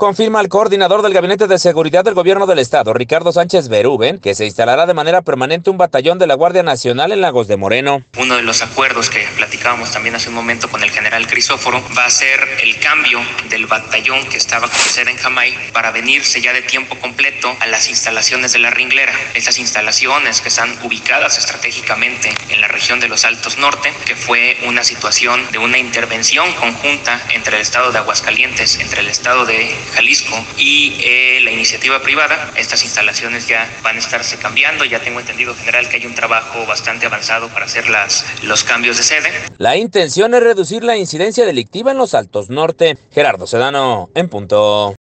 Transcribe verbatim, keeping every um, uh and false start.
confirma el coordinador del Gabinete de Seguridad del Gobierno del Estado, Ricardo Sánchez Berúben, que se instalará de manera permanente un batallón de la Guardia Nacional en Lagos de Moreno. Uno de los acuerdos que platicábamos también hace un momento con el general Crisóforo va a ser el cambio del batallón que estaba con sede en Jamay para venirse ya de tiempo completo a las instalaciones de la Ringlera. Estas instalaciones que están ubicadas estratégicamente en la región de los Altos Norte, que fue una situación de una intervención conjunta entre el estado de Aguascalientes, entre el estado de Jalisco y eh, la iniciativa privada. Estas instalaciones ya van a estarse cambiando. Ya tengo entendido, general, que hay un trabajo bastante avanzado para hacer las, los cambios de sede. La intención es reducir la incidencia delictiva en los Altos Norte. Gerardo Sedano, en punto.